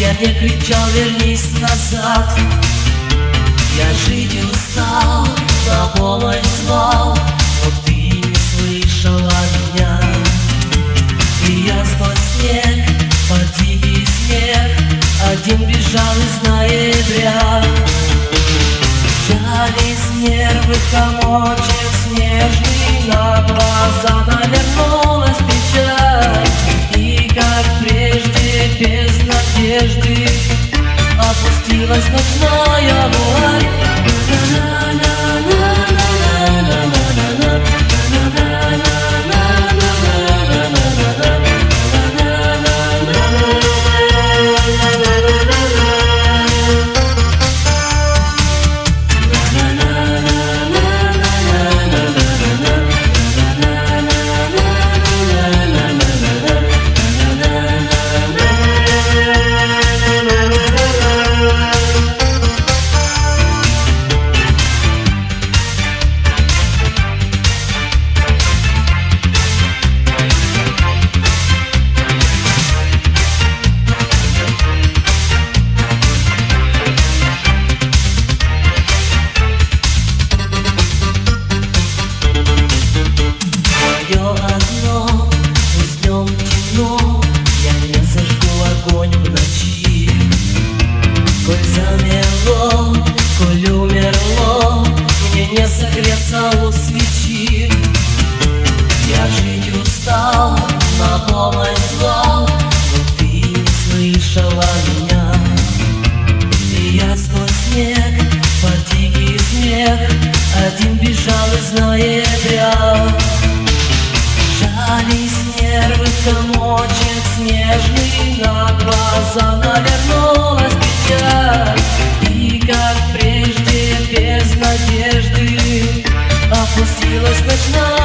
Я не кричал, вернись назад. Я жить устал, на помощь звал, но ты не слышала меня. И я сквозь снег, под дикий смех, один бежал из ноября. Жались нервы, комочек снежный, на глаза навернулась печаль. И как прежде, без надежды, опустилась ночная вуаль. Одно, пусть днем темно, я не зажгу огонь в ночи. Коль замерло, коль умерло, мне не согреться у свечи. Я жить устал, на помощь звал, но ты не слышала меня. И я сквозь снег, под дикий смех, один бежал из ноября. Жались нервы, комочек снежный, на глаза навернулась печаль. И как прежде, без надежды, опустилась ночная